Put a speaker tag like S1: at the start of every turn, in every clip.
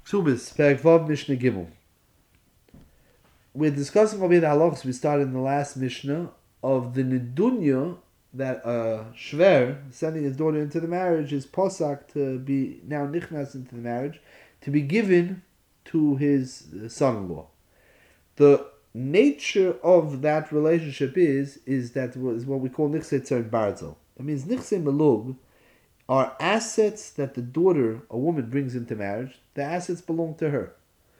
S1: Ksubis, Perek Vav, Mishnah Gimel. We're discussing over here the halachos we started in the last Mishnah of the Nidunya that a Shver sending his daughter into the marriage is posak to be now nichnas into the marriage to be given to his son-in-law. The nature of that relationship is that is what we call nichse tzon barzel. That means nichse melug are assets that the daughter, a woman, brings into marriage. The assets belong to her.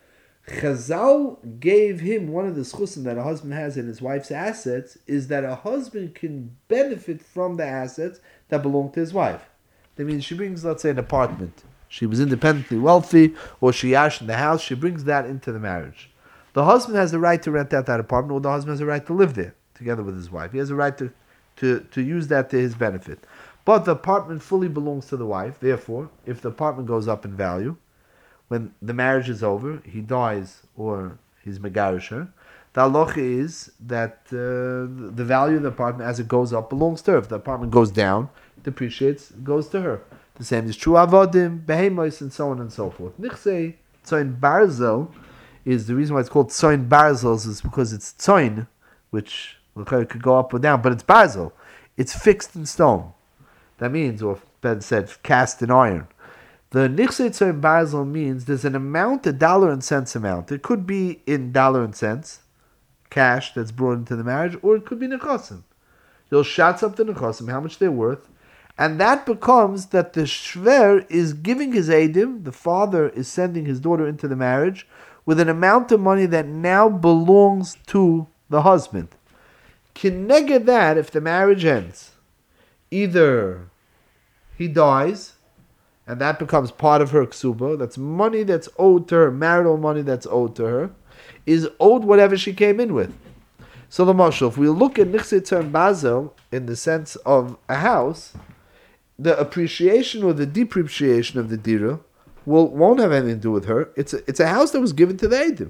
S1: Chazal gave him one of the schusim that a husband has in his wife's assets is that a husband can benefit from the assets that belong to his wife. That means she brings, let's say, an apartment. She was independently wealthy, or she yashed in the house. She brings that into the marriage. The husband has the right to rent out that apartment, or the husband has a right to live there together with his wife. He has a right to use that to his benefit. But the apartment fully belongs to the wife. Therefore, if the apartment goes up in value, when the marriage is over, he dies or he's megarish her, the halacha is that the value of the apartment as it goes up belongs to her. If the apartment goes down, depreciates, goes to her. The same is true avodim, behemos, and so on and so forth. Nichse tzoin barzel is the reason why it's called tzoin barzel is because it's tzoin, which could go up or down, but it's barzel. It's fixed in stone. That means, or better said, cast in iron. The nichse tzoin barzel means there's an amount, a dollar and cents amount. It could be in dollar and cents, cash that's brought into the marriage, or it could be nechosim. You'll shots up the nechosim, how much they're worth, and that becomes that the shver is giving his edim, the father is sending his daughter into the marriage, with an amount of money that now belongs to the husband. Kineged that, if the marriage ends, either he dies, and that becomes part of her ksuba, that's money that's owed to her, marital money that's owed to her, is owed whatever she came in with. So the mashal, if we look at nichse tzon barzel in the sense of a house, the appreciation or the depreciation of the dira won't have anything to do with her. It's a house that was given to the edim.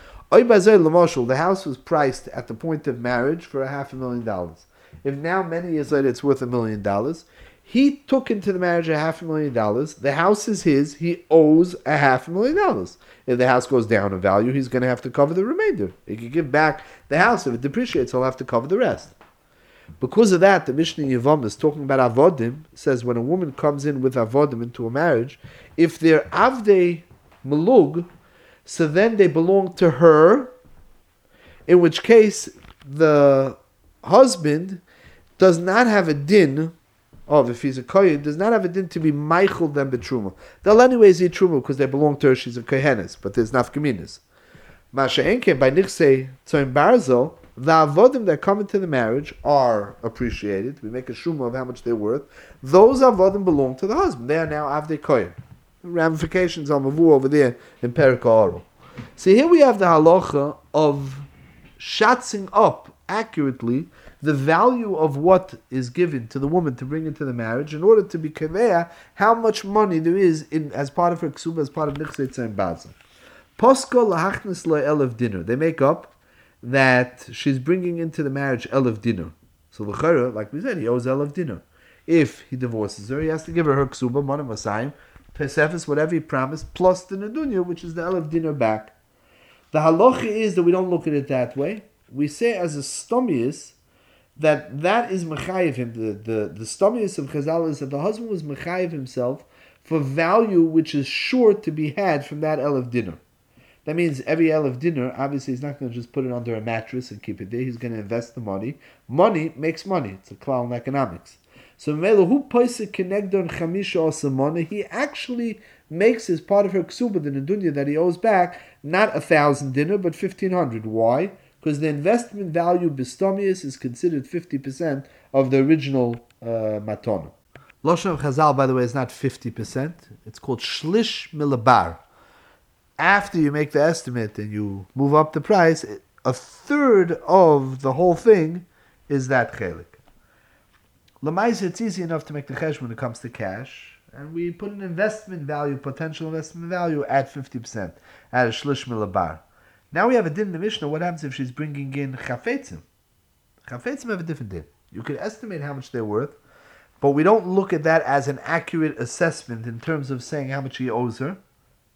S1: The house was priced at the point of marriage for $500,000. If now, many years later, it's worth $1 million, he took into the marriage $500,000. The house is his. He owes $500,000. If the house goes down in value, he's going to have to cover the remainder. He can give back the house. If it depreciates, he'll have to cover the rest. Because of that, the Mishnah Yevamos, talking about avodim, says when a woman comes in with avodim into a marriage, if they're avdei melug, so then they belong to her, in which case the husband does not have a din of, if he's a kohen, does not have a din to be meichel them betruma. They'll anyways eat truma because they belong to her, she's a kohenes, but there's nafkaminas. Masha enke, by nichse tzon barzel, the avodim that come into the marriage are appreciated. We make a shuma of how much they're worth. Those avodim belong to the husband. They are now avdei kohen. Ramifications on mavu over there in Perek Ha'orel. So here we have the halacha of shatzing up accurately the value of what is given to the woman to bring into the marriage in order to be kaveya how much money there is in as part of her ksuba, as part of nichse tzon barzel. Posko lahachnis lo elef dinner. They make up that she's bringing into the marriage elef dinner. So the chayra, like we said, he owes elef dinner. If he divorces her, he has to give her ksuba, money masayim, pesefes, whatever he promised, plus the nedunya, which is the elef dinner back. The halacha is that we don't look at it that way. We say as a stomius that is mechayiv him. The stomius of Chazal is that the husband was mechayiv himself for value which is sure to be had from that elef dinner. That means every elef dinner, obviously he's not going to just put it under a mattress and keep it there. He's going to invest the money. Money makes money. It's a klal in economics. So who he actually makes as part of her ksuba, the nedunya that he owes back, not 1,000 dinner, but 1,500. Why? Because the investment value bistomius is considered 50% of the original matona. Lashon of Chazal, by the way, is not 50%. It's called shlish milabar. After you make the estimate and you move up the price, a third of the whole thing is that chelik. Lamais, it's easy enough to make the chesh when it comes to cash, and we put an investment value, potential investment value, at 50%, at a shlish milabar. Now we have a din in the Mishnah. What happens if she's bringing in chafetzim? Chafetzim have a different din. You can estimate how much they're worth, but we don't look at that as an accurate assessment in terms of saying how much he owes her.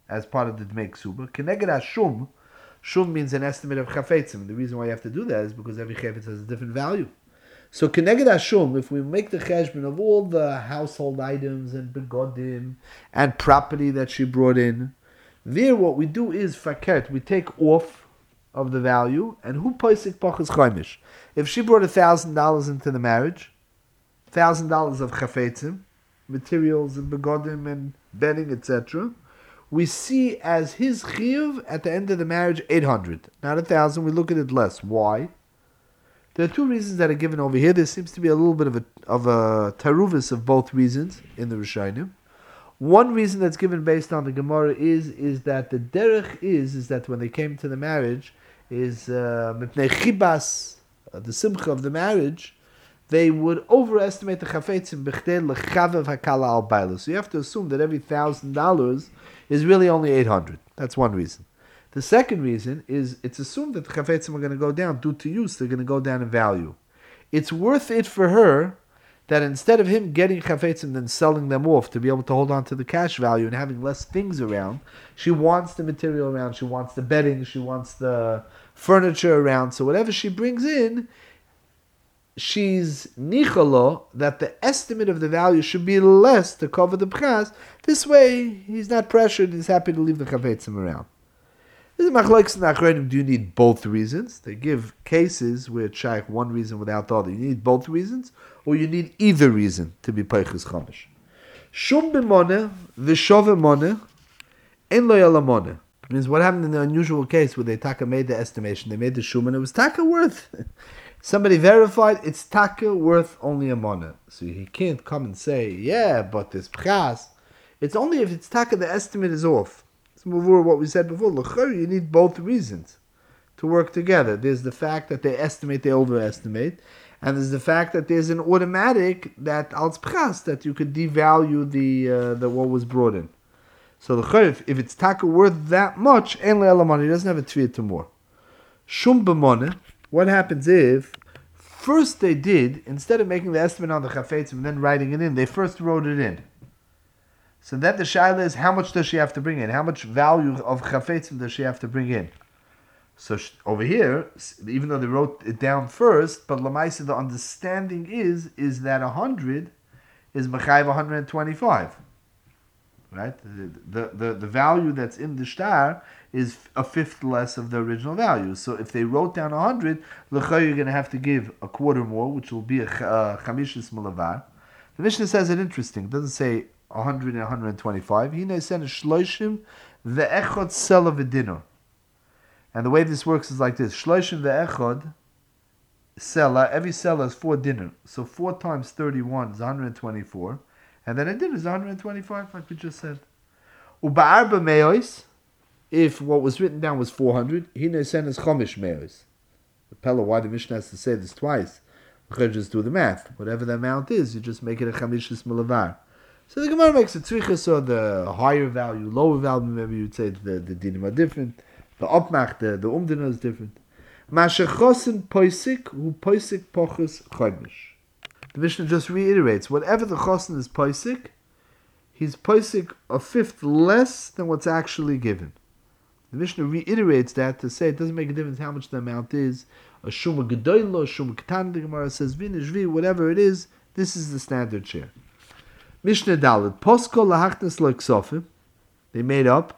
S1: as part of the Dmei Ksuba. Keneged Hashum, Shum means an estimate of chafetzim. The reason why you have to do that is because every chafetz has a different value. So Keneged Hashum, if we make the cheshbon of all the household items and begodim and property that she brought in, there what we do is fakert, we take off of the value, and who poisik pachas chaimish. If she brought $1,000 into the marriage, $1,000 of chafetzim, materials and begodim and bedding, etc., we see as his chiyuv at the end of the marriage 800, not 1,000. We look at it less. Why? There are two reasons that are given over here. There seems to be a little bit of a taruvis of both reasons in the Rishonim. One reason that's given based on the Gemara is that the derech is that when they came to the marriage is mipnei chibas, the simcha of the marriage, they would overestimate the chafetzim b'chdei lechavev hakala al baila. So you have to assume that every $1,000 is really only 800. That's one reason. The second reason is it's assumed that the chafetzim are going to go down due to use. They're going to go down in value. It's worth it for her that instead of him getting chafetzim and then selling them off to be able to hold on to the cash value and having less things around, she wants the material around, she wants the bedding, she wants the furniture around. So whatever she brings in, she's nichalo that the estimate of the value should be less to cover the pras. This way, he's not pressured, he's happy to leave the chavetzim around. This is machlokes in achronim. Do you need both reasons? They give cases where it's shaykh one reason without the other. You need both reasons, or you need either reason to be peiches chomish. Shum b'moneh v'shove moneh en lo yalamone. Means what happened in the unusual case where they taka made the estimation, they made the shum and it was taka worth. Somebody verified it's taka worth only a moneh. So he can't come and say, yeah, but this pras. It's only if it's taka the estimate is off. It's more what we said before. You need both reasons to work together. There's the fact that they estimate, they overestimate, and there's the fact that there's an automatic that als pras that you could devalue the what was brought in. So the chayv, if it's taka worth that much, ein le'elamon, he doesn't have a tviyah to more. Shum b'moneh. What happens if first they did, instead of making the estimate on the chafetzim and then writing it in, they first wrote it in. So then the shaila is, how much does she have to bring in? How much value of chafetzim does she have to bring in? So over here, even though they wrote it down first, but lamaisa, the understanding is that 100 is mechayiv 125. Right? The value that's in the shtar is a fifth less of the original value. So if they wrote down 100, l'chay you're going to have to give a quarter more, which will be a chamishis malavar. The Mishnah says it interesting. It doesn't say 100 and 125. He said shloishim ve'echod sela v'dinor. And the way this works is like this: shloishim ve'echod sela. Every sela is 4 dinner. So 4 times 31 is 124. And then a dinner is 125, like we just said. Uba'arba me'os, if what was written down was 400, hine sen is chomish me'os. The Pella, why the Mishnah has to say this twice? We could just do the math. Whatever the amount is, you just make it a chamishis malavar. So the Gemara makes a tzrichas, or the higher value, lower value, maybe you'd say the dinim are different. The opmach, the umdina is different. Mashechosin poisik, hu poisik pochus chomish. The Mishnah just reiterates, whatever the chosin is poisik, he's poisik a fifth less than what's actually given. The Mishnah reiterates that to say it doesn't make a difference how much the amount is. A shuma gedoylo, a shuma ketan, the Gemara says, vinishvi, whatever it is, this is the standard share. Mishnah Dalet, posko lahachnes lo ksofim, they made up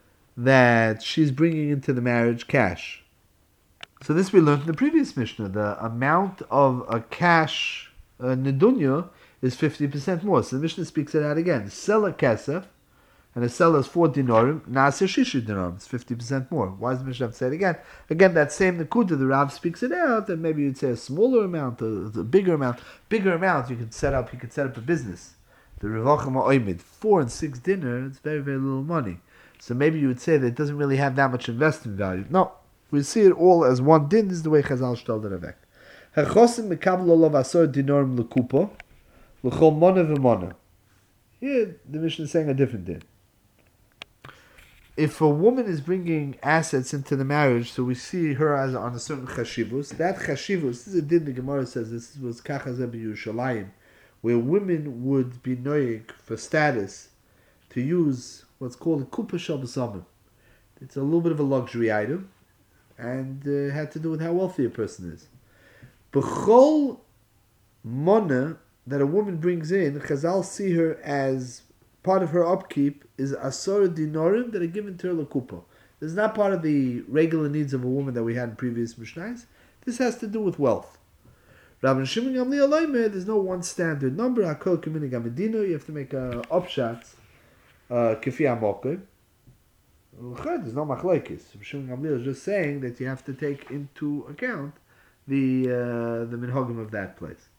S1: that she's bringing into the marriage cash. So this we learned in the previous Mishnah. The amount of a cash nedunya is 50% more. So the Mishnah speaks it out again. Sell a kesef, and a seller is 4 dinarim, na'aseh shishi dinarim, it's 50% more. Why does the Mishnah have to say it again? Again, that same nekuda, the Rav speaks it out, and maybe you'd say a smaller amount, a bigger amount. Bigger amount, you could set up a business. The Revachim Oimid, 4 and 6 dinner, it's very, very little money. So maybe you would say that it doesn't really have that much investment value. No, we see it all as one din. This is the way Chazal shtold it avek. Hechosim mekabel olav asor dinarim lekupo, l'chol mona v'mona. Here, the Mishnah is saying a different din. If a woman is bringing assets into the marriage, so we see her as on a certain chashivus, that chashivus, this is a din the Gemara says, this was kachazeh b'Yushalayim, where women would be noyig for status to use what's called a kupa shel b'samim. It's a little bit of a luxury item, and had to do with how wealthy a person is. B'chol mona that a woman brings in, Chazal see her as part of her upkeep is asor dinorim that are given to her lekupa. This is not part of the regular needs of a woman that we had in previous Mishnahs. This has to do with wealth. Rabban Shimon Gamliel Omer, there's no one standard number. Hakol k'minig hamedina. You have to make a upshot kifi hamoker. There's no machlokes. Rabban Shimon Gamliel is just saying that you have to take into account the minhagim of that place.